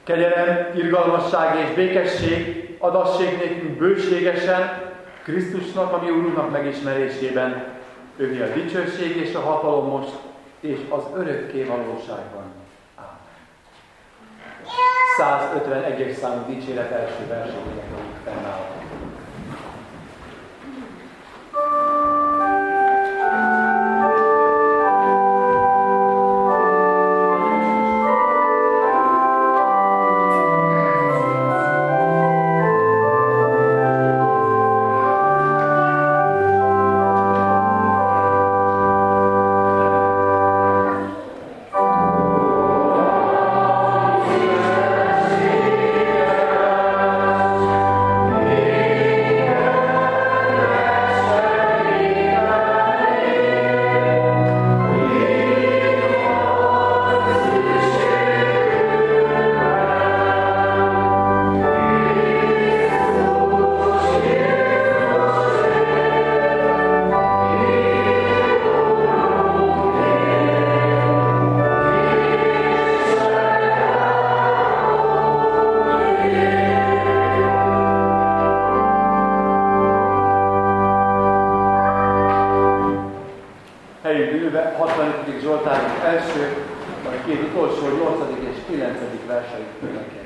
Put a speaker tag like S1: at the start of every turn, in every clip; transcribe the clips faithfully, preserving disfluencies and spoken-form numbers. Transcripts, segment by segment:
S1: Kegyelem, irgalmasság és békesség adassék nékünk bőségesen Krisztusnak, a mi Úrunknak megismerésében. Ővé a dicsőség és a hatalom most, és az örökké valóságban. Ámen. százötvenegyes számú dicséret első versenyének fennáll.
S2: hatvanötödik Zsoltárunk első, vagy két utolsó, nyolcadik és kilencedik verseit énekeljük.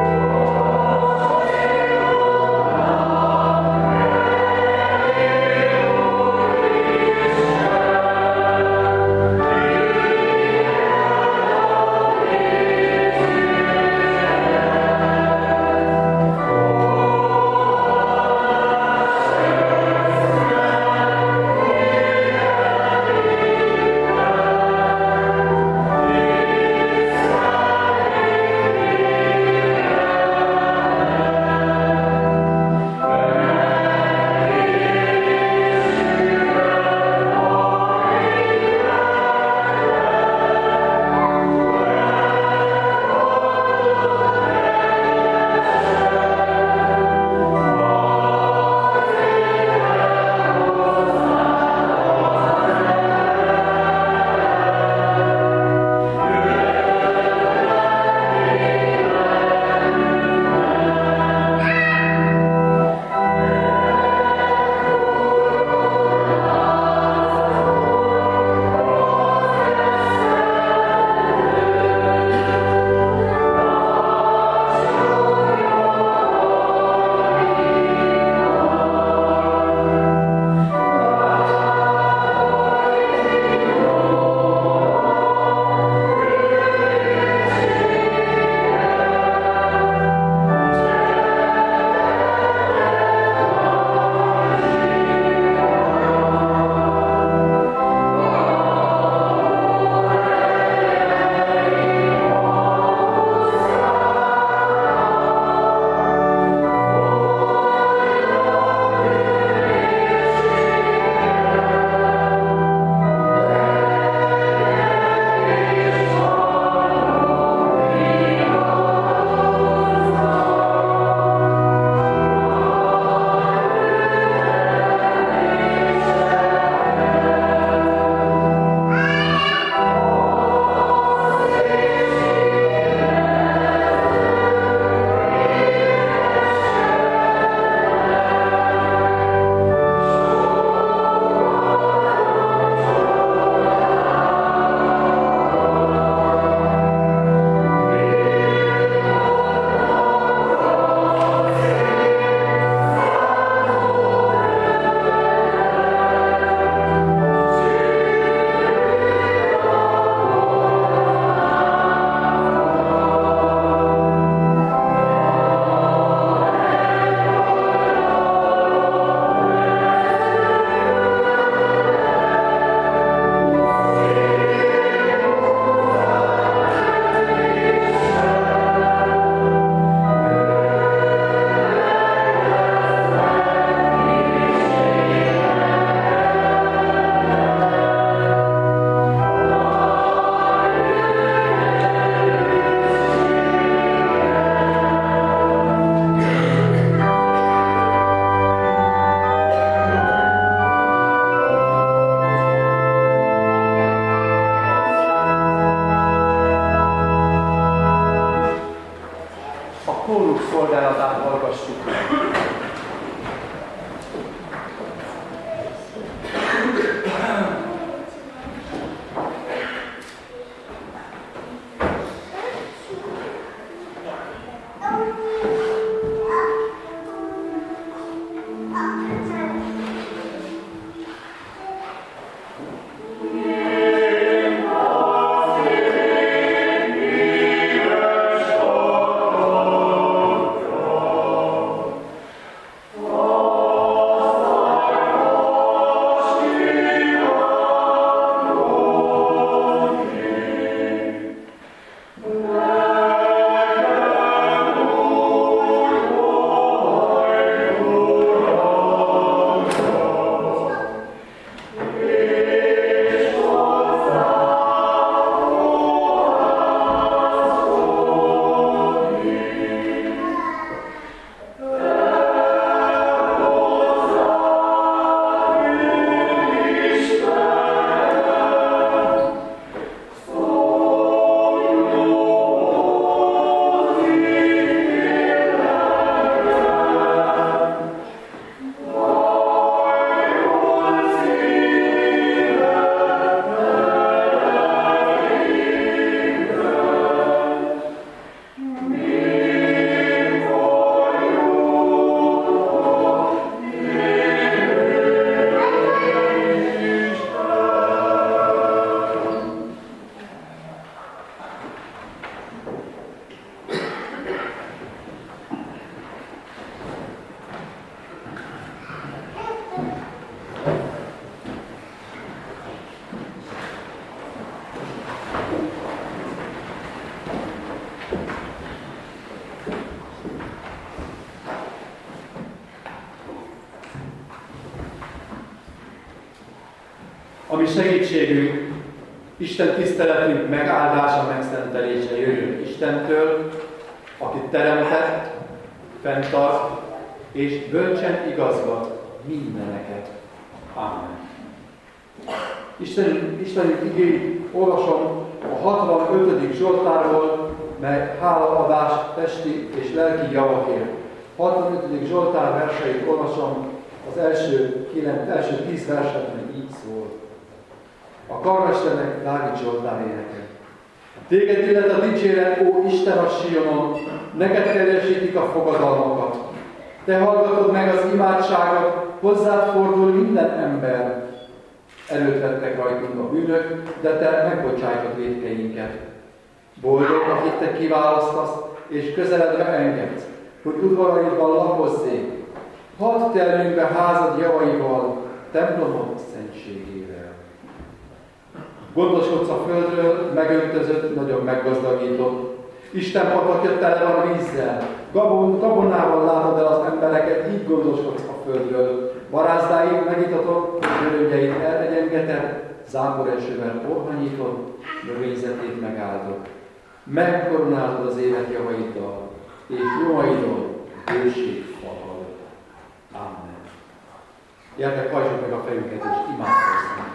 S3: Oh
S1: szolgálatát hallgassuk meg. Ami segítségünk, Isten tiszteletünk megáldása, megszentelése jöjjön Istentől, aki teremtett, fenntart és bölcsen igazgat mindeneket. Amen. Isten, Istenünk igényt olvasom a hatvanötödik Zsoltárból, mely hálaadás testi és lelki javakért. hatvanötödik Zsoltár verseit olvasom, az első, kilenc, első tíz versetben így szól. A karmesternek Dávid Zsoltár éneke. Téged illet a dicséret, ó Isten a Sionon, neked teljesítik a fogadalmakat. Te hallgatod meg az imádságot, hozzád fordul minden ember. Előtt vettek rajtunk a bűnök, de te megbocsájtod vétkeinket. Boldog, akit te kiválasztasz, és közeledve engedsz, hogy udvaraidban lakozzék. Hadd terjünk be házad javaival, templomod szentségével. Gondoskodsz a földről, megöntözött, nagyon meggazdagított. Isten patakja tele van vízzel, Gabon, gabonával látod el az embereket, így gondoskodsz a földről. Barázdáid megitatott, göröngyeit eltegyengeted, záporesővel porhanyítod, növényzetét megáldod. Megkoronálod az élet javaiddal, és nyomaidon bőség fakad. Amen. Gyertek, hajtsuk meg a fejünket, és imádkozzunk.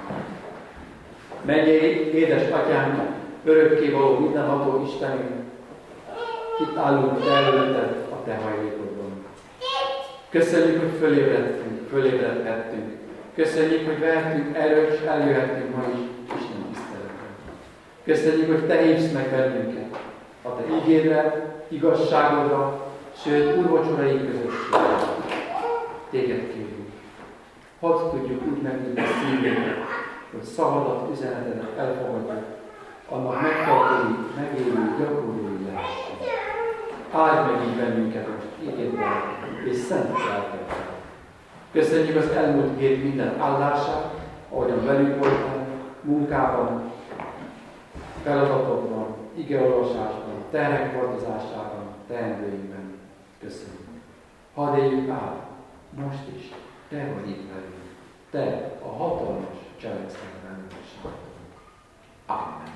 S1: Mennyei, édes Atyánk, örökkévaló mindenható Istenünk, itt állunk te előtted a te hajlékodban. Köszönjük, hogy fölébredtünk, fölébredhettünk. Köszönjük, hogy vehetünk erőt, és eljöhettünk ma is Isten tiszteletre. Köszönjük, hogy te hívsz meg bennünket a te ígédre, igazságodra, sőt, úrvacsorai közösségre. Téged kérjük. Hadd tudjuk úgy megnyitni a szívünket, hogy szavadat, üzenetedet elfogadjuk, annak megtartói, megélő, gyakorlói lehessen. Áldj meg így bennünket most ígéddel és szent lelkeddel. Köszönjük az elmúlt hét minden áldását, ahogyan velünk voltál, munkában, feladatokban, igeolvasásban, terhek hordozásában, teendőinkben. Köszönjük. Hadd éljük át, most is, te vagy itt velünk. Te a hatalmas cselekszetben is. Amen.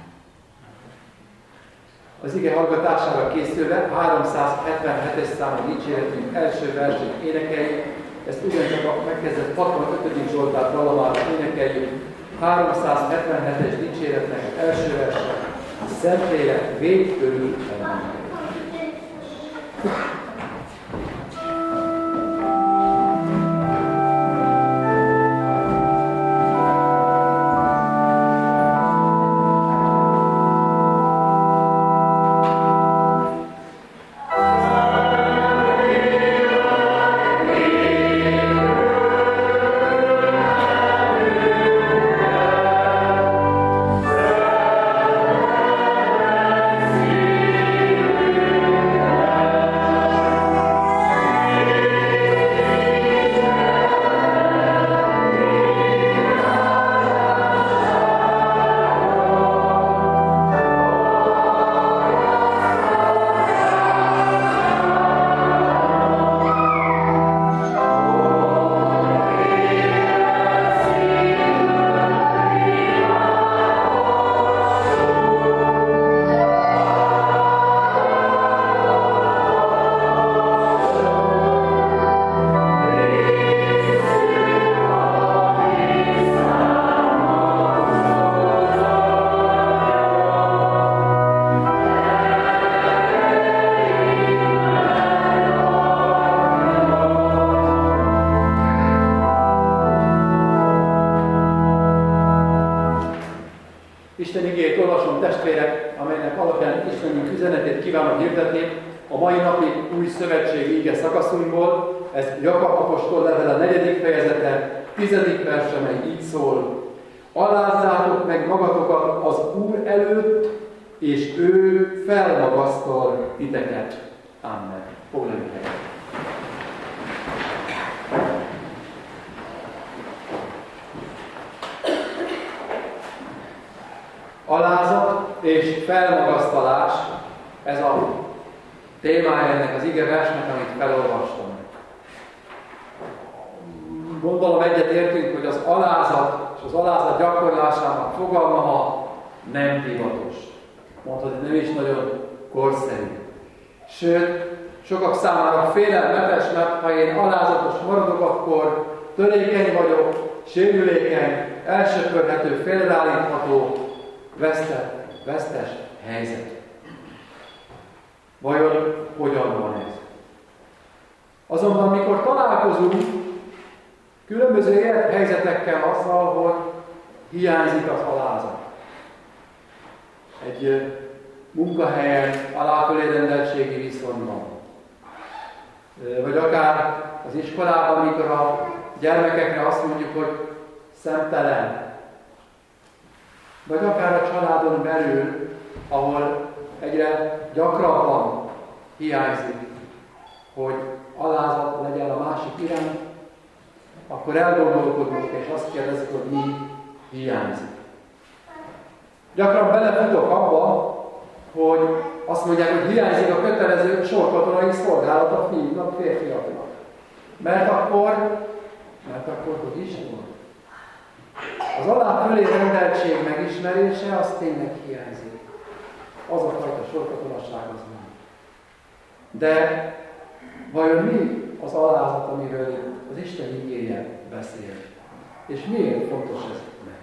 S1: Az ige hallgatására készülve háromszázhetvenhetes számú dicséretünk első versét énekeljük. Ezt ugyancsak a megkezdett hatvanötödik Zsoltár dalamára énekeljük. háromszázhetvenhetes dicséretnek az első verse. Szentlélek véd körül bennünket. Istenünk üzenetét kívánom hirdetni a mai napi új szövetség ige szakaszunkból. Ez Jakab apostol levele negyedik fejezete, tizedik verse, mely így szól. Alázzátok meg magatokat az Úr előtt, és ő felmagasztal titeket. Amen. Foglaljunk helyet. Alázat és felmagasztalás, ez a témája ennek az igeversnek, amit felolvastam. Gondolom egyet értünk, hogy az alázat és az alázat gyakorlásának fogalma ma nem divatos. Mondhatni, nem is nagyon korszerű. Sőt, sokak számára félelmetes, mert ha én alázatos maradok, akkor törékeny vagyok, sérülékeny, elsöpörhető, félreállítható, vesztett, vesztes helyzet. Vajon hogyan van ez? Azonban, mikor találkozunk különböző élethelyzetekkel azzal, hogy hiányzik az alázat. Egy munkahelyen, aláfölé rendeltségi viszonyban. Vagy akár az iskolában, amikor a gyermekekre azt mondjuk, hogy szemtelen. Vagy akár a családon belül, ahol egyre gyakrabban hiányzik, hogy alázat legyen a másik irány, akkor elgondolkodunk és azt kérdezzük, hogy mi hiányzik. Gyakran belefutok abba, hogy azt mondják, hogy hiányzik a kötelező sorkatonai szolgálat a fiúknak, férfiaknak. Mert akkor, mert akkor, hogy is van. Az alá fölé rendeltség megismerése, az tényleg hiányzik. Az a fajta sorkatonaság az nem. De vajon mi az alázat, amiről az Isten igéje beszél? És miért fontos ez meg?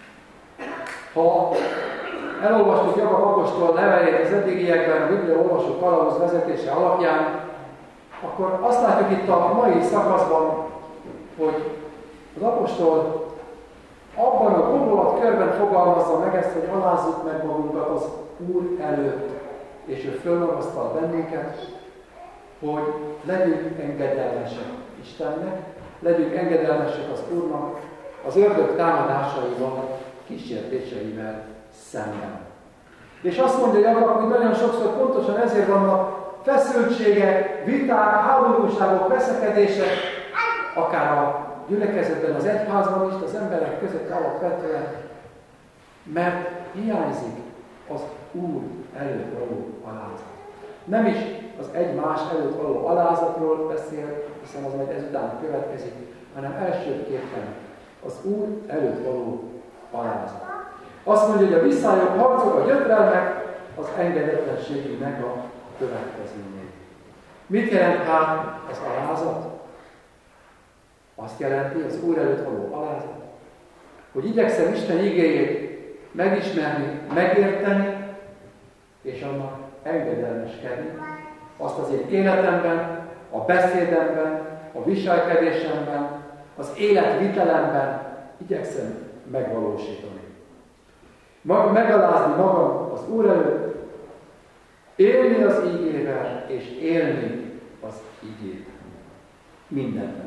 S1: Ha elolvastuk Jakab apostol levelét az eddigiekben a Biblia olvasó kalauz vezetése alapján, akkor azt látjuk itt a mai szakaszban, hogy az apostol abban a gondolatkörben fogalmazza meg ezt, hogy alázzuk meg magunkat az Úr előtt, és ő fölmagasztal bennünket, hogy legyünk engedelmesek Istennek, legyünk engedelmesek az Úrnak, az ördög támadásaival, kísértéseivel szemben. És azt mondja Jakab, hogy nagyon sokszor pontosan ezért vannak feszültségek, viták, háborúságok, veszekedések, akár a gyülekezetben, az egyházban is, az emberek között alapvetően, mert hiányzik az Úr előtt való alázat. Nem is az egymás előtt való alázatról beszél, hiszen az majd ezután következik, hanem elsőképpen az Úr előtt való alázat. Azt mondja, hogy a visszályok, harcok, a gyötrelmek az engedetlenségünknek a következményei. Mit jelent hát az alázat? Azt jelenti az Úr előtt való alázat, hogy igyekszem Isten igéjét megismerni, megérteni, és annak engedelmeskedni. Azt az én életemben, a beszédemben, a viselkedésemben, az életvitelemben igyekszem megvalósítani. Mag, megalázni magam az Úr előtt, élni az igével, és élni az igét. Mindenben.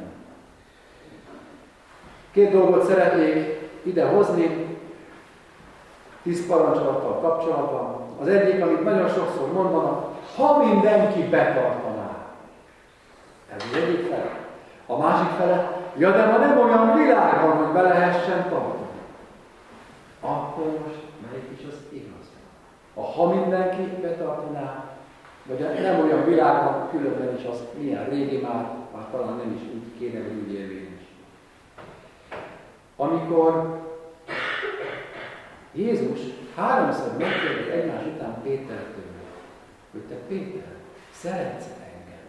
S1: Két dolgot szeretnék ide hozni, tíz parancsolattal kapcsolatban. Az egyik, amit nagyon sokszor mondanak, ha mindenki betartaná. Ez az egyik fele. A másik fele, ja, de ma nem olyan világ van, hogy be lehessen tartani. Akkor most melyik is az igaz? Ha mindenki betartaná, vagy nem olyan világ van, különben is az milyen régi már, már talán nem is úgy kéne, hogy úgy érvényes. Amikor Jézus háromszor megkérdezi egymás után Pétertől, hogy te Péter, szeretsz engem?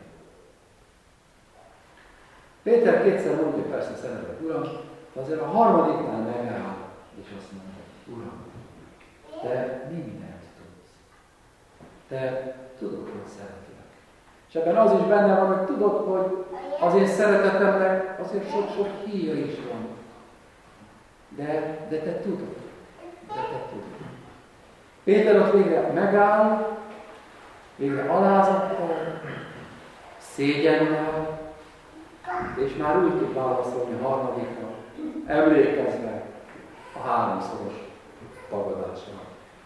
S1: Péter kétszer mondja, persze szeretek, Uram, de azért a harmadiknál megáll, és azt mondja, Uram, te mindent tudsz. Te tudod, hogy szeretlek. És ebben az is benne van, hogy tudod, hogy az én szeretetemnek azért sok-sok híja is van. De, de te tudod. De te tudod. Péter ott végre megáll,
S2: végre alázattal, szégyennel, és már úgy tud válaszolni a harmadikra, emlékezve a háromszoros tagadásra.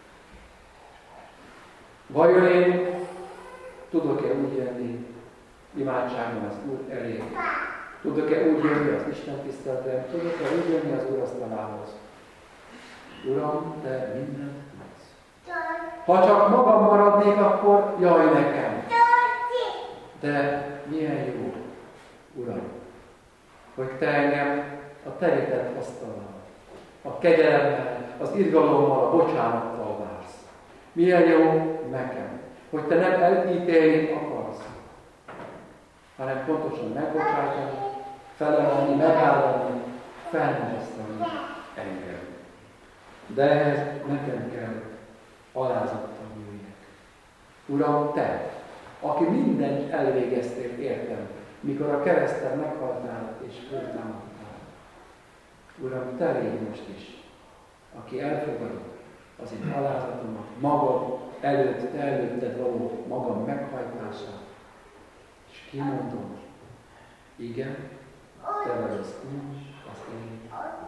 S2: Vajon én tudok-e úgy jönni imádságban az Úr elé? Tudok-e úgy jönni az Isten tiszteletre? Tudok-e úgy jönni az Úr asztalához? Uram, te mindent tudsz. Ha csak magam maradnék, akkor jaj nekem. De milyen jó, Uram, hogy te engem a terített asztalnál, a kegyelemmel, az irgalommal, a bocsánattal vársz. Milyen jó nekem, hogy te nem elítélni akarsz, hanem pontosan megbocsátani, felemelni, megállani, felmegyeszteni engem. De ehhez nekem kell alázattal jöjjek. Uram, te, aki mindent elvégeztél értem, mikor a kereszten meghaltál és föltámadtál. Uram, te légy most is, aki elfogadod az én alázatomat, magad előtt, te előtted való magam meghajtását, és kimondom, igen, te vagy az Úr, az én.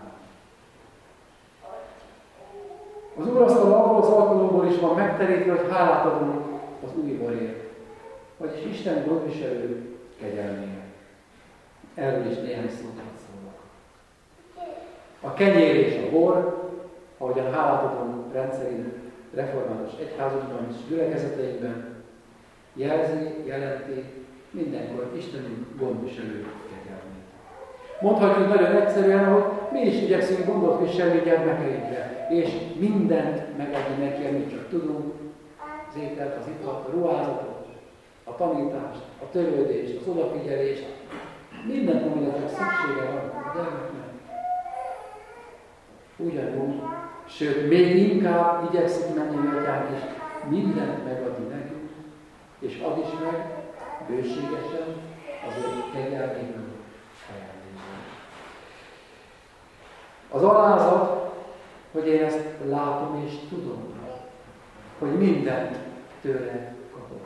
S2: Az úrasztal abból az alkalomból is van megterítve, hogy hálát adunk az új borért, vagyis Isten gondviselő kegyelmére. Erről is néhány szót szólok. A kenyér és a bor, ahogyan hálát adunk rendszerint református egyházunkban és gyülekezeteinkben, jelzi, jelenti mindenkor Isten gondviselő kegyelmét. Mondhatjuk nagyon egyszerűen, hogy mi is igyekszünk gondot viselni gyermekeinkre, és mindent megadni neki, amit csak tudunk, az ételt, az italt, a ruházatot, a tanítást, a törődést, az odafigyelést, mindent, amire szüksége van a gyermeknek. Ugyanúgy, sőt, még inkább igyekszik menni miattán is, mindent megadni nekünk, és ad is meg bőségesen az ő kegyelméből ajándékban. Az alázat, hogy én ezt látom és tudom, hogy mindent tőle kapok.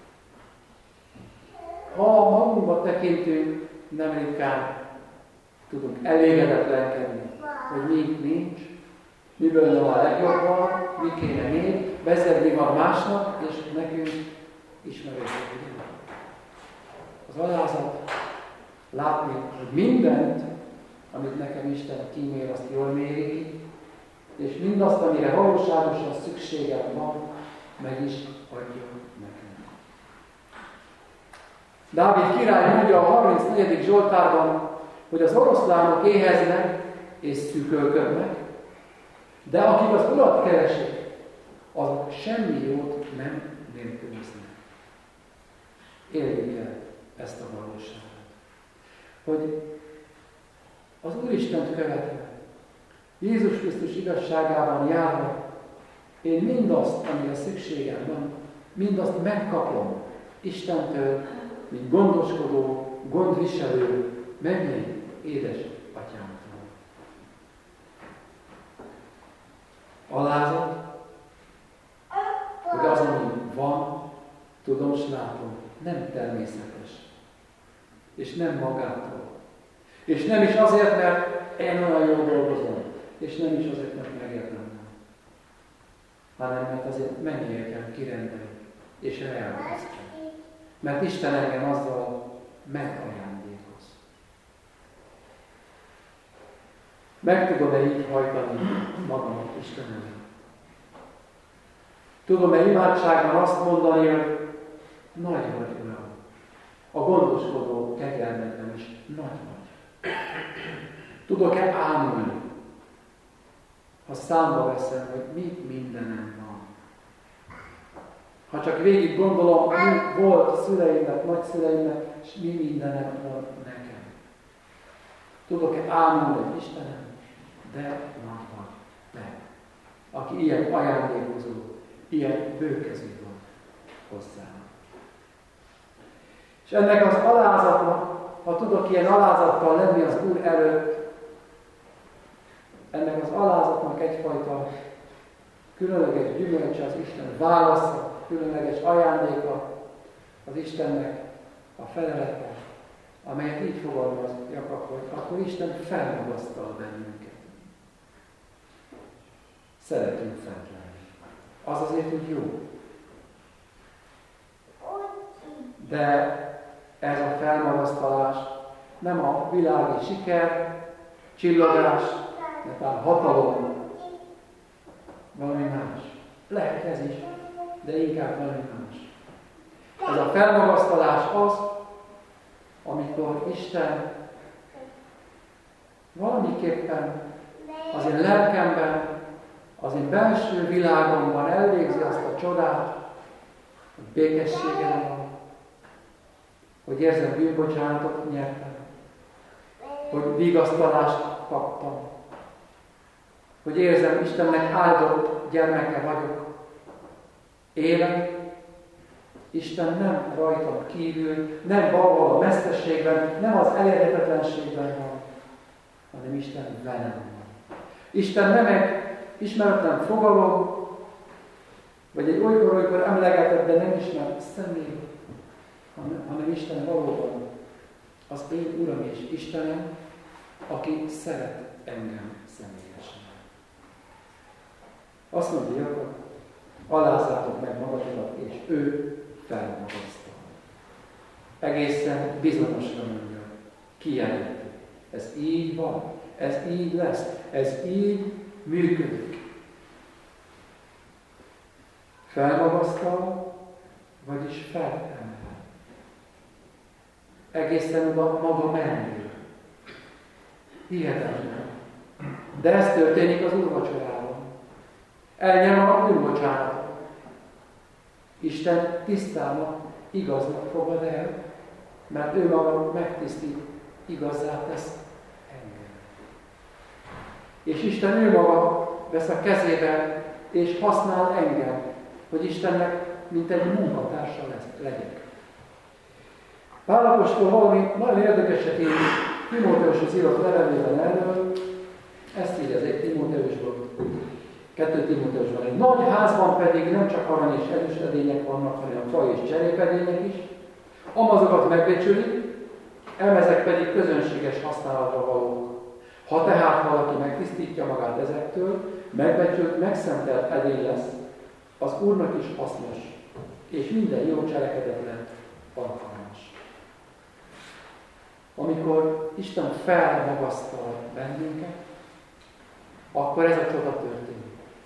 S2: Ha magunkba tekintünk, nem ritkán tudunk elégedetlenkedni, hogy mi nincs, miből van a legjobban, mi kéne még, bezegni van másnak, és nekünk ismerőség. Az alázat látni, hogy mindent, amit nekem Isten kímér, azt jól méri, és mindazt, amire valóságosan szükségem van, meg is adja nekem. Dávid király mondja a harmincnegyedik Zsoltárban, hogy az oroszlánok éheznek és szűkölködnek, de akik az Urat keresik, azok semmi jót nem nélkülöznek. Éljük el ezt a valóságot. Hogy az Úristent követve, Jézus Krisztus igazságában járva, én mindazt, amire szükségem van, mindazt megkapom Istentől, mint gondoskodó, gondviselő, mennyei édes atyámtól. Alázat, hogy az, ami van, tudom, s látom, nem természetes, és nem magától. És nem is azért, mert én olyan jól dolgozom, és nem is azért, mert megérdemlem, hanem mert azért mennyire kell kirendelni, és elveszteni. Mert Isten engem azzal megajándékoz. Meg tudom-e így hajtani magamat Isten elé? Tudom-e imádságban azt mondani, hogy nagy vagy, Uram, a gondoskodó kegyelmedben is nagy vagy. Tudok-e ámulni, ha számba veszem, hogy mi mindenem van? Ha csak végig gondolom, mi volt szüleimnek, nagyszüleimnek, és mi mindenem van nekem. Tudok-e ámulni, Istenem? De nagy van te, aki ilyen ajándékozó, ilyen bőkezű van hozzám. És ennek az alázatnak, ha tudok ilyen alázattal lenni az Úr előtt, ennek az alázatnak egyfajta különleges gyümölcse az Isten válasza, különleges ajándéka az Istennek, a felelete, amelyet így fogalmaz Jakab, hogy akkor Isten felmagasztal bennünket. Szeretünk fent lenni. Az azért úgy jó. De ez a felmagasztalás nem a világi siker, csillogás, netán hatalom, valami más. Lehet ez is, de inkább valami más. Ez a felmagasztalás az, amikor Isten valamiképpen az én lelkemben, az én belső világomban elvégzi azt a csodát, hogy békességem van, hogy érzem bűnbocsánatot nyertem, hogy vigasztalást kaptam, hogy érzem Istennek áldott gyermeke vagyok. Élek, Isten nem rajtam kívül, nem valahol a meszteségben, nem az elérhetetlenségben van, hanem Isten velem van. Isten nem egy ismeretlen fogalom, vagy egy olykor-olykor emlegetett, de nem ismert személy, hanem, hanem Isten valóban az én Uram és Istenem, aki szeret engem személyesen. Azt mondja Jakab, alázzátok meg magatokat, és ő felmagasztal. Egészen bizonyosra mondja, kijelenti. Ez így van, ez így lesz, ez így működik. Felmagasztal, vagyis felemel. Egészen oda maga mellé. Hihetetlen. De ez történik az úrvacsorában. Elnyem a bűnbocsánatot. Isten tisztának, igaznak fogad el, mert ő maga megtisztít, igazzá tesz engem. És Isten ő maga vesz a kezébe, és használ engem, hogy Istennek mint egy munkatársa legyek. Pál apostol valami nagyon érdekeset ír Timóteushoz írott levelében erről, ezt írja az egy Timóteusból, kettő Timóteusban. Egy nagy házban pedig nem csak arany és ezüstedények vannak, hanem faj és cserépedények is. Amazokat megbecsülik, emezek pedig közönséges használatra valók. Ha tehát valaki megtisztítja magát ezektől, megbecsült, megszentelt edény lesz, az Úrnak is hasznos, és minden jó cselekedetre alkalmas. Amikor Isten felmagasztal bennünket, akkor ez a csoda történik.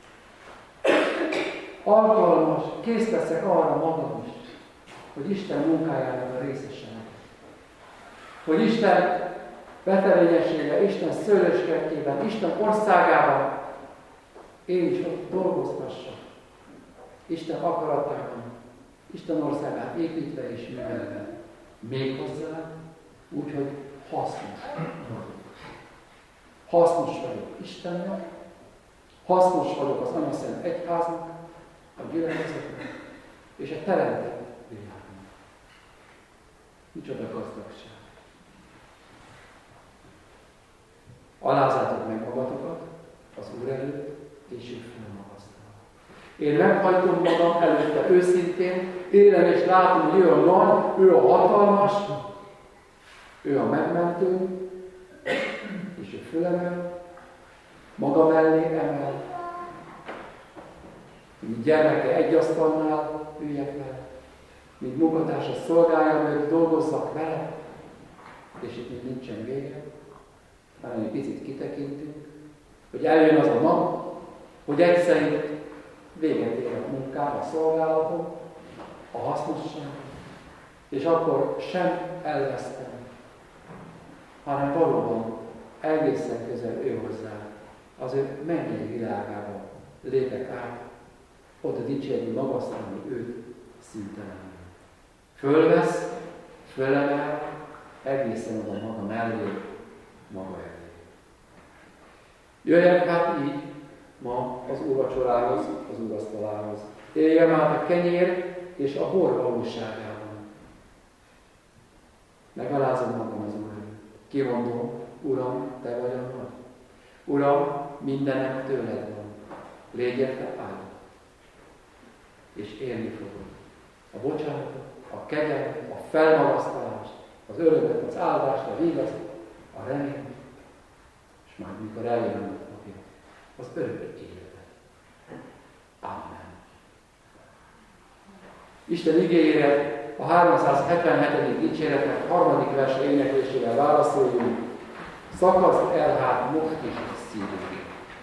S2: Alkalmas, kész leszek arra magam is, hogy Isten munkájának a részesenek. Hogy Isten betelényessége, Isten szőlőskertjében, Isten országában én is ott dolgoztassak. Isten akaratában, Isten országát építve és művelve. Méghozzá úgy, hogy hasznos vagyok. Hasznos vagyok Istennek, hasznos vagyok az Anyaszent Egyháznak, a gyülekezetnek és a teremtett világnak. Micsoda gazdagság. Alázzátok meg magatokat az Úr előtt, és ő felmagasztal. Én meghajtom magam előtte őszintén, élem és látom, hogy ő a nagy, ő a hatalmas, ő a megmentő, és ő fölemel, maga mellé emel, mint gyermeke egy asztalnál üljek vele, mint munkatársa szolgálja, hogy dolgozzak vele, és itt még nincsen vége, hanem egy picit kitekintünk, hogy eljön az a nap, hogy egyszer véget ér a munkám, a szolgálatom, a hasznosság, és akkor sem elvesztem, hanem valóban egészen közel ő hozzá, az ő mennyei világába lépek át, oda dicsérni, magasztalni őt szintelen. Fölvesz, fölemel, egészen oda maga mellé, maga elé. Jöjjek hát így ma az úrvacsorához, az úrasztalához. Éljem át a kenyér és a bor valóságában. Megalázom magam az Úr. Kimondom, Uram, Te vagy a nagy. Uram, mindenem tőled van. Légyek Te áldott. és élni fogod. A bocsánatot, a kegyelmet, a felmagasztalást, az örömet, az áldást, a vigaszt, a reményt, és majd mikor eljön a napja, az örök életet. Amen. Isten igéjére a háromszázhetvenhetedik dicséretek harmadik verse éneklésével válaszoljunk. Szakaszd el hát most is a szívünkig.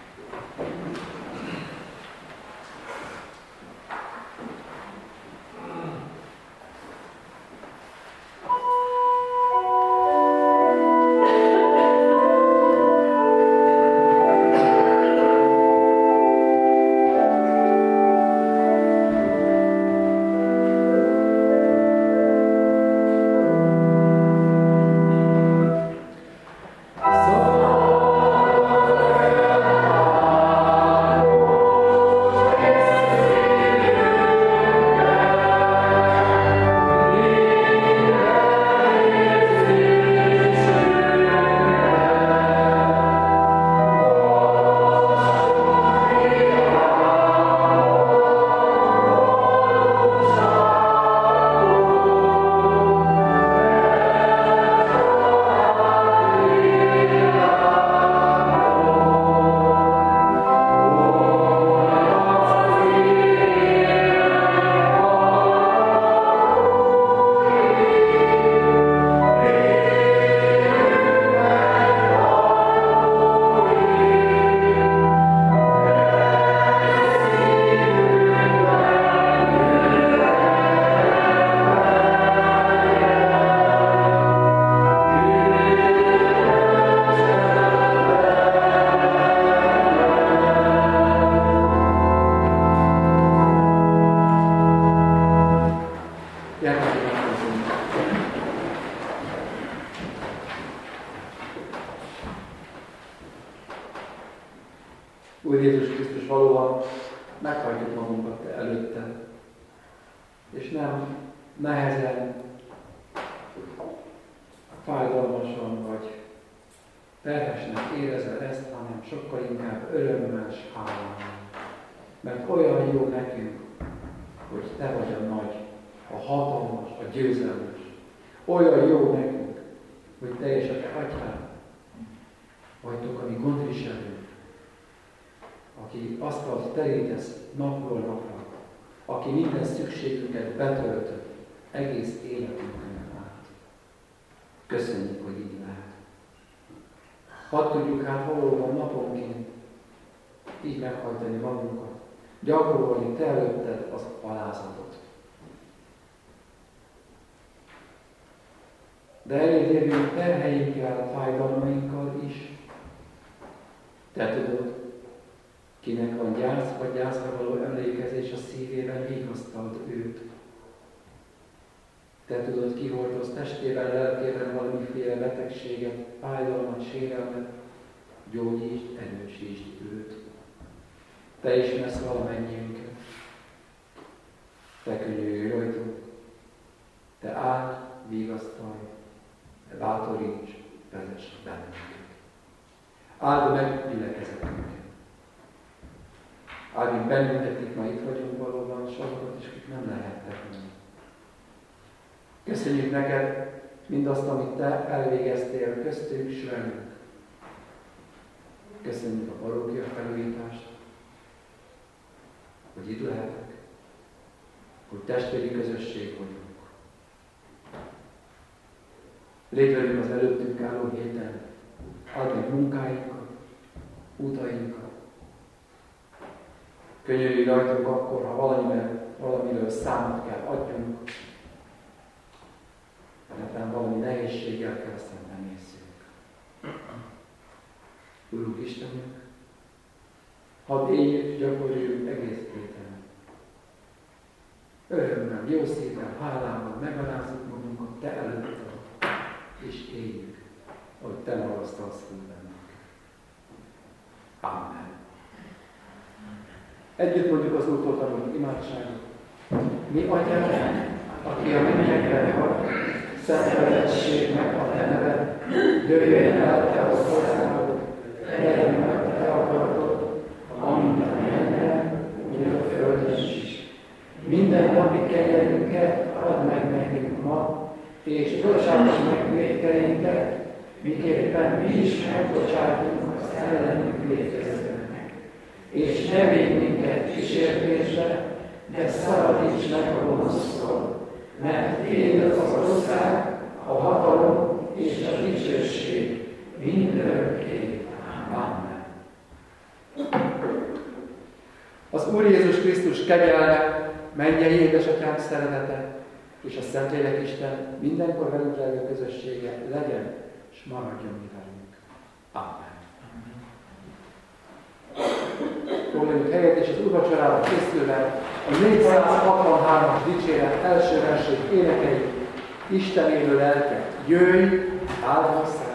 S2: Úr Jézus Krisztus, valóban meghajtjuk magunkat Te előtted, és nem nehezen, fájdalmasan vagy terhesnek érezel ezt, hanem sokkal inkább örömmel és hálával. Mert olyan jó nekünk, hogy Te vagy a nagy, a hatalmas, a győzelmes. Olyan jó nekünk, hogy Te és a Te Atyád vagytok a mi gondviselőnk, aki asztalt terítesz napról napra, aki minden szükségünket betöltött egész életünkön át. Köszönjük, hogy így lehet. Hadd tudjuk hát valóban naponként így meghajtani magunkat, gyakorolni Te előtted az alázatot. De eléd jövünk terheinkkel, fájdalmainkkal is. Te tudod, kinek van gyász vagy gyászra való emlékezés a szívében, vigasztald őt. Te tudod, ki hordoz testében, lelkében valamiféle betegséget, fájdalmat, sérelmet, gyógyítsd, erősítsd őt. Te ismersz valamennyiünket. Te könyörülj rajtunk. Te áld, vigasztalj, Te bátoríts, vezess bennünket. Áld meg gyülekezetünket. Áld meg bennünket, itt ma itt vagyunk valóban, és azokat is, akik nem lehettek meg. Köszönjük neked mindazt, amit Te elvégeztél köztünk s velünk. Köszönjük a parókia felújítást, hogy itt lehetek, hogy testvéri közösség vagyunk. Légy velünk az előttünk álló héten, add meg munkáinkat, utainkat. Könyörülj rajtunk akkor, ha valamiről, valamiről számot kell adjunk, mert valami nehézséggel kell szembenézzünk. Urunk Istenünk, hadd éljük és gyakoroljuk egész héten. Örömmel, jó szívvel, hálával megalázzuk magunkat Te előtted, és éljük, ahogy Te magasztalsz bennünk. Amen. Együtt mondjuk az Úrtól tanult imádságot. Mi Atyánk, aki a mennyekben vagy, szenteltessék meg a Te neved, jöjjön el Te országod, legyen meg Te akaratod, amint a mennyben, úgy a földön is. minden napi kenyerünket add meg nekünk ma, és bocsáss meg vétkeinket, miképpen mi is megbocsátunk az ellenünk vétkezőknek. És ne védj minket kísértésbe, de szabadíts meg a gonosztól, mert Tiéd az ország, a hatalom és a dicsőség mindörökké. Amen. Az Úr Jézus Krisztus kegyelme, mennyei édesatyánk szeretete, és a Szentlélek Isten mindenkor velünk levő közössége legyen, és maradjon mi velünk. Amen. Foglaljuk helyet, és az úrvacsorára készülve a négyszázhatvanhármas dicséret első versét énekeljük. Isten élő lelke, jöjj, áldva szállj!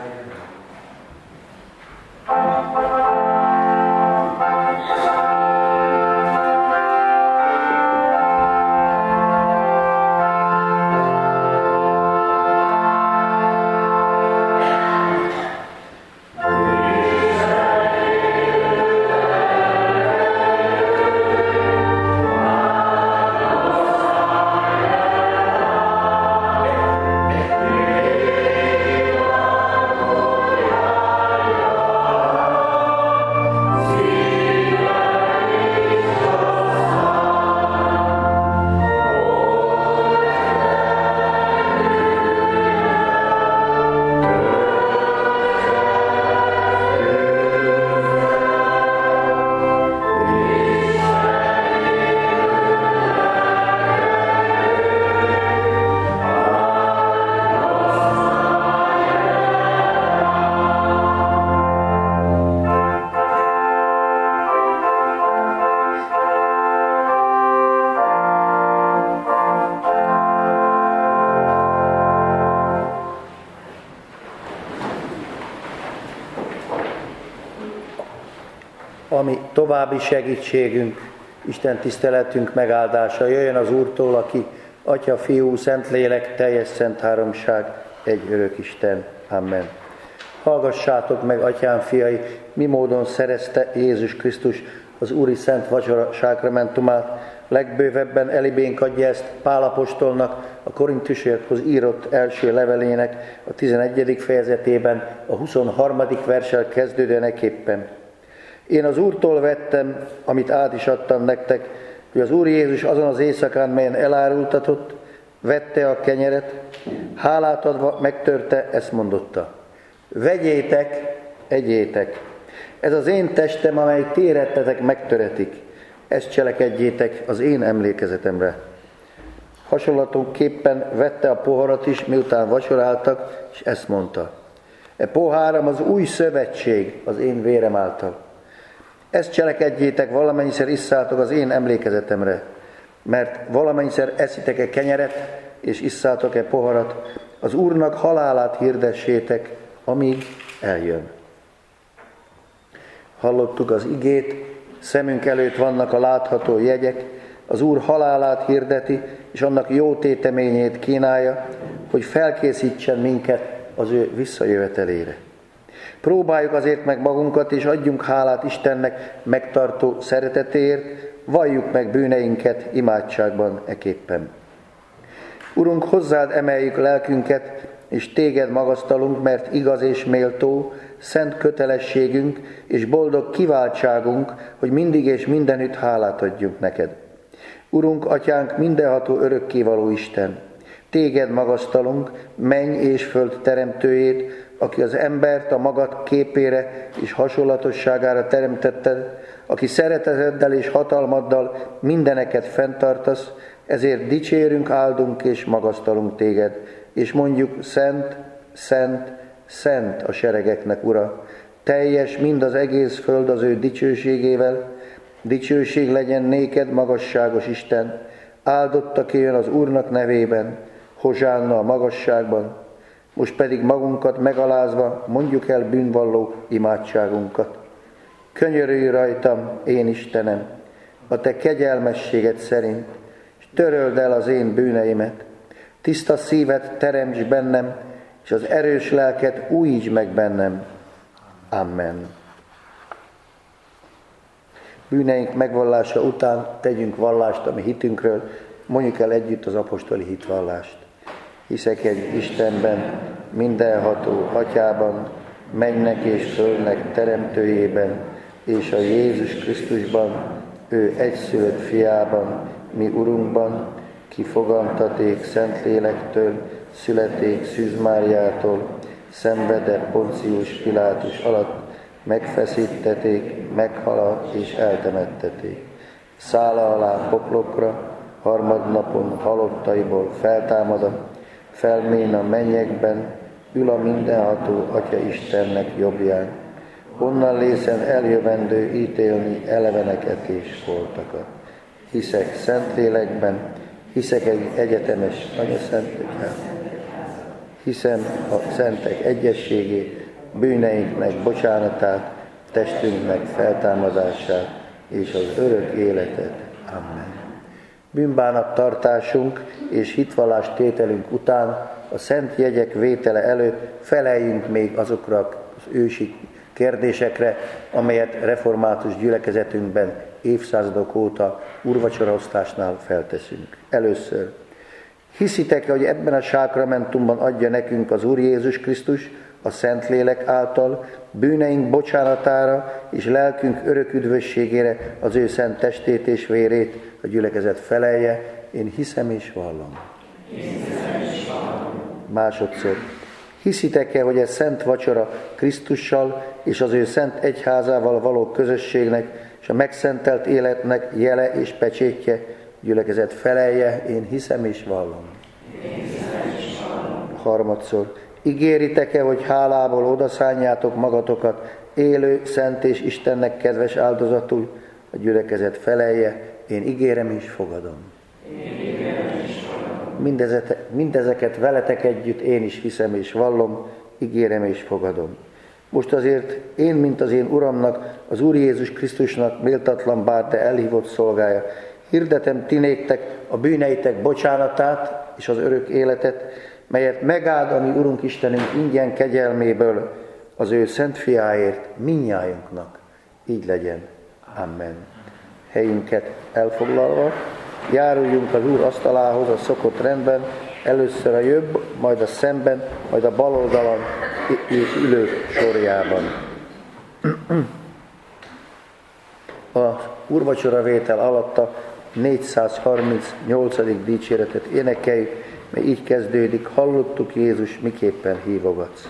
S3: Ami további segítségünk, Isten tiszteletünk megáldása jöjjön az Úrtól, aki Atya, Fiú, Szentlélek, teljes szent háromság, egy örök Isten. Amen. Hallgassátok meg, Atyám fiai, mi módon szerezte Jézus Krisztus az Úri Szent Vacsora sákramentumát. Legbővebben elibénk adja ezt Pál apostolnak a Korintusiakhoz írott első levelének a tizenegyedik fejezetében, a huszonharmadik verssel kezdődőeképpen. Én az Úrtól vettem, amit át is adtam nektek, hogy az Úr Jézus azon az éjszakán, melyen elárultatott, vette a kenyeret, hálát adva megtörte, ezt mondotta: vegyétek, egyétek, ez az én testem, amely ti érettetek, megtöretik, ezt cselekedjétek az én emlékezetemre. Hasonlatonképpen vette a poharat is, miután vacsoráltak, és ezt mondta: e poháram az új szövetség az én vérem által. Ezt cselekedjétek, valamennyiszer isszátok az én emlékezetemre, mert valamennyiszer eszitek-e kenyeret, és isszátok-e poharat, az Úrnak halálát hirdessétek, amíg eljön. Hallottuk az igét, szemünk előtt vannak a látható jegyek, az Úr halálát hirdeti, és annak jó téteményét kínálja, hogy felkészítsen minket az ő visszajövetelére. Próbáljuk azért meg magunkat, és adjunk hálát Istennek megtartó szeretetéért, valljuk meg bűneinket imádságban eképpen. Urunk, hozzád emeljük lelkünket, és téged magasztalunk, mert igaz és méltó, szent kötelességünk és boldog kiváltságunk, hogy mindig és mindenütt hálát adjunk neked. Urunk, Atyánk, mindenható örökkévaló Isten, téged magasztalunk, menny és föld teremtőjét, aki az embert a magad képére és hasonlatosságára teremtetted, aki szereteteddel és hatalmaddal mindeneket fenntartasz, ezért dicsérünk, áldunk és magasztalunk téged, és mondjuk: szent, szent, szent a seregeknek Ura, teljes mind az egész föld az ő dicsőségével, dicsőség legyen néked, magasságos Isten, áldott, aki jön az Úrnak nevében, hozsánna a magasságban. Most pedig magunkat megalázva mondjuk el bűnvalló imádságunkat. Könyörülj rajtam, én Istenem, a te kegyelmességed szerint, és töröld el az én bűneimet. Tiszta szívet teremts bennem, és az erős lelket újíts meg bennem. Amen. Bűneink megvallása után tegyünk vallást a mi hitünkről, mondjuk el együtt az apostoli hitvallást. Hiszek egy Istenben, mindenható Atyában, mennek és földnek teremtőjében, és a Jézus Krisztusban, ő egyszülött fiában, mi Urunkban, ki fogantaték Szentlélektől, születék Szűz Máriától, szenvedett Poncius Pilátus alatt, megfeszítették, meghala és eltemetteték. Szála alá poklokra, harmadnapon halottaiból feltámada, felmén a mennyekben, ül a mindenható Atya Istennek jobbján. Onnan lészen eljövendő ítélni eleveneket és holtakat. Hiszek Szentlélekben, hiszek egy egyetemes anyaszentegyház. Hiszem a szentek egyességét, bűneinknek bocsánatát, testünknek feltámadását és az örök életet. Amen. Bűnbánat tartásunk és hitvallás tételünk után a szent jegyek vétele előtt feleljünk még azokra az ősi kérdésekre, amelyet református gyülekezetünkben évszázadok óta úrvacsoraosztásnál felteszünk. Először, hiszitek-e, hogy ebben a sákramentumban adja nekünk az Úr Jézus Krisztus a Szentlélek által bűneink bocsánatára és lelkünk örök üdvösségére az ő szent testét és vérét? A gyülekezet felelje, én hiszem és vallom. Másodszor, hiszitek-e, hogy ez szent vacsora Krisztussal és az ő szent egyházával való közösségnek és a megszentelt életnek jele és pecsétje? A gyülekezet felelje, én hiszem és vallom. Harmadszor, ígéritek-e, hogy hálából odaszánjátok magatokat élő, szent és Istennek kedves áldozatul? A gyülekezet felelje, én ígérem és fogadom. Én ígérem és fogadom. Mindezeket, mindezeket veletek együtt én is hiszem és vallom, ígérem és fogadom. Most azért én, mint az én Uramnak, az Úr Jézus Krisztusnak méltatlan bár de elhívott szolgája, hirdetem ti néktek a bűneitek bocsánatát és az örök életet, melyet megáld a mi Urunk Istenünk ingyen kegyelméből az ő szent fiáért mindnyájunknak. Így legyen. Amen. Helyünket elfoglalva, járuljunk az Úr asztalához a szokott rendben, először a jobb, majd a szemben, majd a bal oldalon ülők sorjában. A úrvacsoravétel alatt a négyszázharmincnyolcadik dicséretet énekeljük, mert így kezdődik, hallottuk Jézus, miképpen hívogatsz.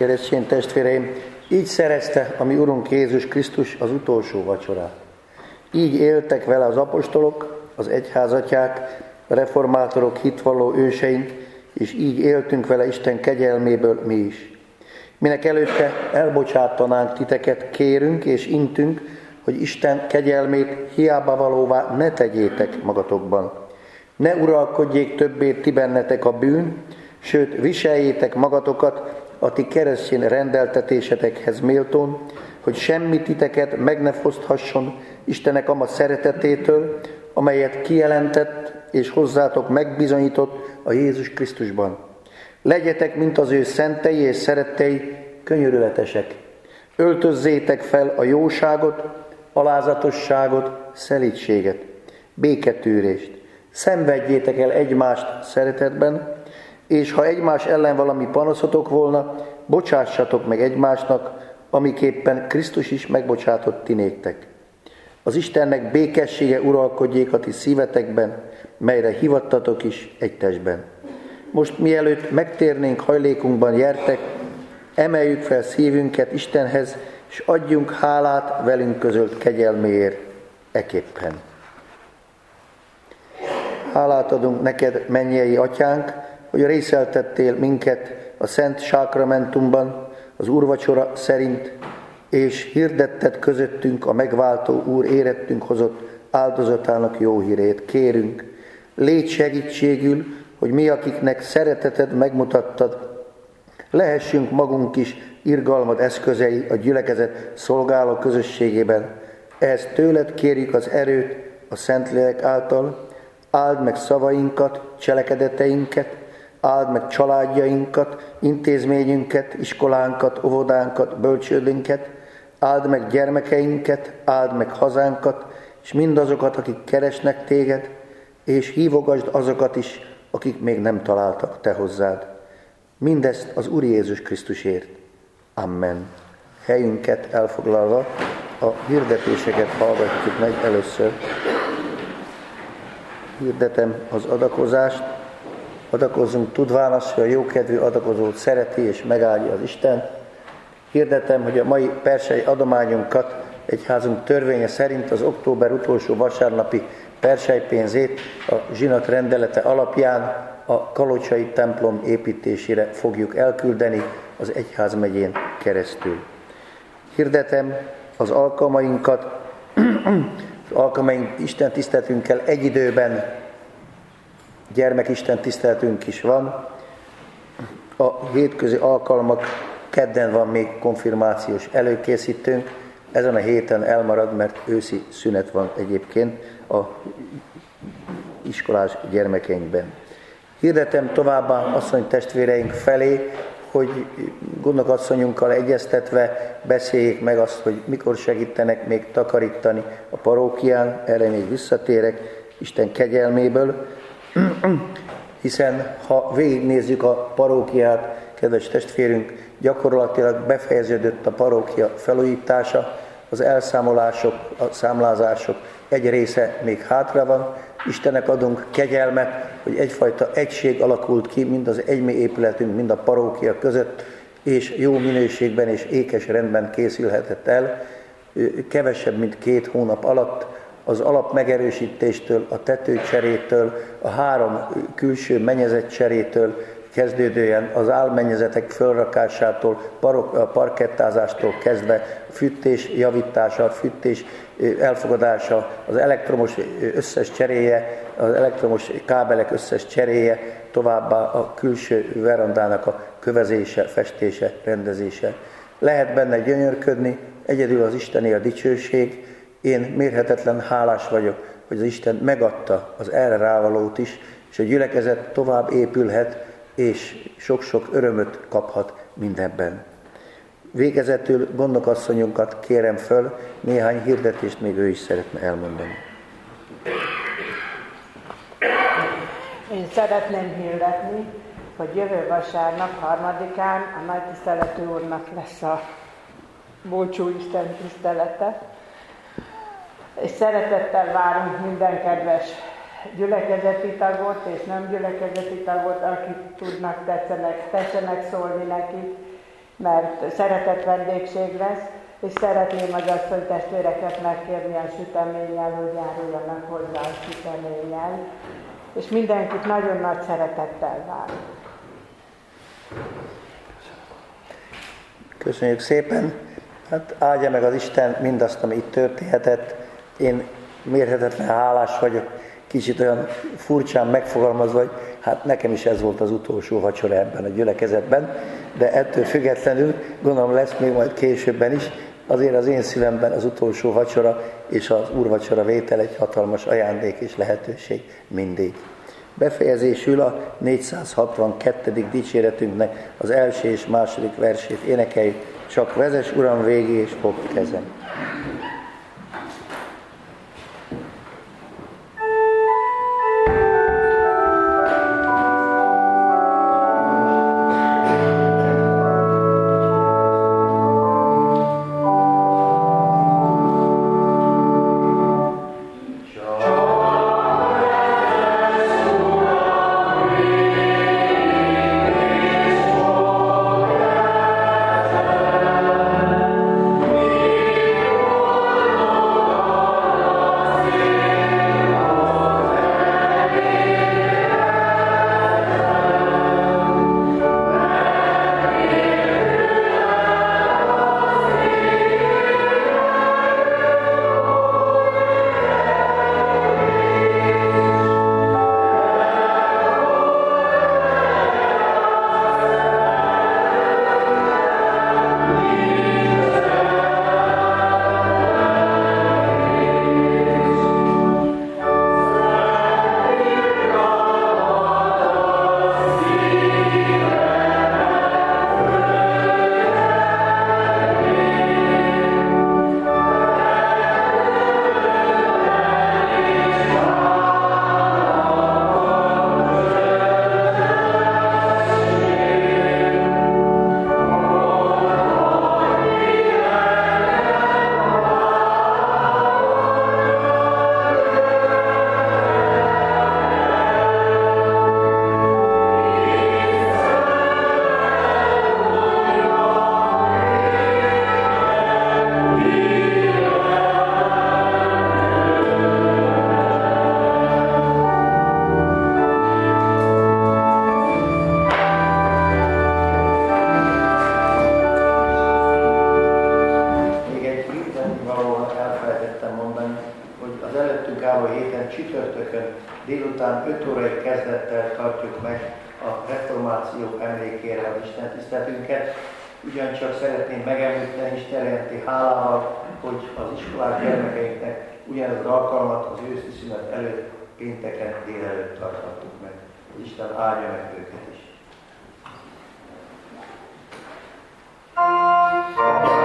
S3: Keresztény testvéreim, így szerezte a mi Urunk Jézus Krisztus az utolsó vacsorát. Így éltek vele az apostolok, az egyházatyák, a reformátorok, hitvalló őseink, és így éltünk vele Isten kegyelméből mi is. Minek előtte elbocsátanánk titeket, kérünk és intünk, hogy Isten kegyelmét hiába valóvá ne tegyétek magatokban. Ne uralkodjék többé ti bennetek a bűn, sőt viseljétek magatokat a ti keresztény rendeltetésetekhez méltón, hogy semmi titeket meg ne foszthasson Istenek ama szeretetétől, amelyet kijelentett és hozzátok megbizonyított a Jézus Krisztusban. Legyetek, mint az ő szentei és szerettei, könyörületesek. Öltözzétek fel a jóságot, alázatosságot, szelídséget, béketűrést. Szenvedjétek el egymást szeretetben, és ha egymás ellen valami panaszotok volna, bocsássatok meg egymásnak, amiképpen Krisztus is megbocsátott ti néktek. Az Istennek békessége uralkodjék a ti szívetekben, melyre hivattatok is egy testben. Most mielőtt megtérnénk hajlékunkban, gyertek, emeljük fel szívünket Istenhez, és adjunk hálát velünk közölt kegyelméért eképpen. Hálát adunk neked, mennyei atyánk, hogy részeltettél minket a Szent Sákramentumban, az úrvacsora szerint, és hirdetted közöttünk a megváltó Úr érettünk hozott áldozatának jó hírét. Kérünk, légy segítségül, hogy mi, akiknek szereteted megmutattad, lehessünk magunk is irgalmad eszközei a gyülekezet szolgáló közösségében. Ehhez tőled kérjük az erőt a Szentlélek által, áld meg szavainkat, cselekedeteinket, áld meg családjainkat, intézményünket, iskolánkat, óvodánkat, bölcsődünket, áld meg gyermekeinket, áld meg hazánkat, és mindazokat, akik keresnek téged, és hívogasd azokat is, akik még nem találtak te hozzád. Mindezt az Úr Jézus Krisztusért. Amen. Helyünket elfoglalva a hirdetéseket hallgatjuk meg először. Hirdetem az adakozást. Adakozzunk tudván azt, hogy a jókedvű adakozót szereti és megáldja az Isten. Hirdetem, hogy a mai persei adományunkat egyházunk törvénye szerint az október utolsó vasárnapi persejpénzét a zsinat rendelete alapján a kalocsai templom építésére fogjuk elküldeni az egyházmegyén keresztül. Hirdetem az alkalmainkat, az alkalmaink Isten tiszteletünkkel egy időben gyermekisten tiszteletünk is van. A hétközi alkalmak kedden van még konfirmációs előkészítőnk, ezen a héten elmarad, mert őszi szünet van egyébként a iskolás gyermekeinkben. Hirdetem továbbá asszony testvéreink felé, hogy gondnokasszonyunkkal egyeztetve beszéljék meg azt, hogy mikor segítenek még takarítani a parókián, erre még visszatérek Isten kegyelméből, hiszen ha végignézzük a parókiát, kedves testvérünk, gyakorlatilag befejeződött a parókia felújítása, az elszámolások, a számlázások egy része még hátra van. Istennek adunk kegyelmet, hogy egyfajta egység alakult ki mind az egymi épületünk, mind a parókia között, és jó minőségben és ékes rendben készülhetett el. Kevesebb, mint két hónap alatt az alap megerősítéstől, a tetőcserétől, a három külső mennyezet cserétől kezdődően az álmennyezetek fölrakásától, a parkettázástól kezdve a fűtés javítása, a fűtés elfogadása, az elektromos összes cseréje, az elektromos kábelek összes cseréje, továbbá a külső verandának a kövezése, festése, rendezése. Lehet benne gyönyörködni, egyedül az Istené a dicsőség. Én mérhetetlen hálás vagyok, hogy az Isten megadta az erre rávalót is, és a gyülekezet tovább épülhet, és sok-sok örömöt kaphat mindenben. Végezetül gondnokasszonyunkat kérem föl, néhány hirdetést még ő is szeretne elmondani.
S4: Én szeretném hirdetni, hogy jövő vasárnap, harmadikán a nagy tiszteletű úrnak lesz a búcsú Isten tisztelete, és szeretettel várunk minden kedves gyülekezeti tagot és nem gyülekezeti tagot, akik tudnak, tetszenek, tessenek szólni neki. mert szeretett vendégség lesz, és szeretném az asszony testvéreket megkérni a süteménnyel, hogy járuljanak hozzá a süteménnyel, és mindenkit nagyon nagy szeretettel várok.
S3: Köszönjük szépen! Hát áldja meg az Isten mindazt, ami itt történhetett. Én mérhetetlen hálás vagyok, kicsit olyan furcsán megfogalmazva, hogy hát nekem is ez volt az utolsó vacsora ebben a gyülekezetben, de ettől függetlenül gondolom lesz még majd későbben is, azért az én szívemben az utolsó vacsora és az úrvacsora vétel egy hatalmas ajándék és lehetőség mindig. Befejezésül a négyszázhatvankettedik dicséretünknek az első és második versét énekeljük, csak vezess Uram végig és fogd kezem. Délután öt órai kezdettel tartjuk meg a reformáció emlékére az Isten tiszteletünket. Ugyancsak szeretném megemlíteni Isten jelenti hálával, hogy az iskolás gyermekeinknek ugyanez az alkalmat az őszi szünet előtt pénteken délelőtt tarthatjuk meg. Az Isten áldja meg őket is.